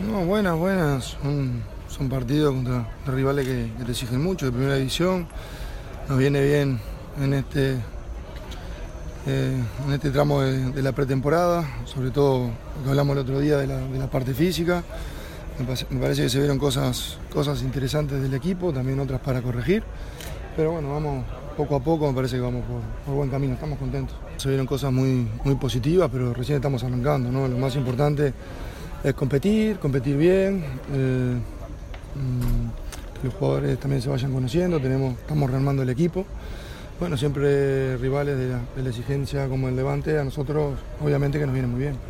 No, buenas. Son partidos contra rivales que te exigen mucho, de primera división. Nos viene bien en este tramo de la pretemporada, sobre todo lo que hablamos el otro día de la parte física. Me parece que se vieron cosas interesantes del equipo, también otras para corregir. Pero bueno, vamos poco a poco, me parece que vamos por buen camino, estamos contentos. Se vieron cosas muy positivas, pero recién estamos arrancando, ¿no? Lo más importante es competir bien, que los jugadores también se vayan conociendo, estamos rearmando el equipo. Bueno, siempre rivales de la exigencia como el Levante, a nosotros obviamente que nos viene muy bien.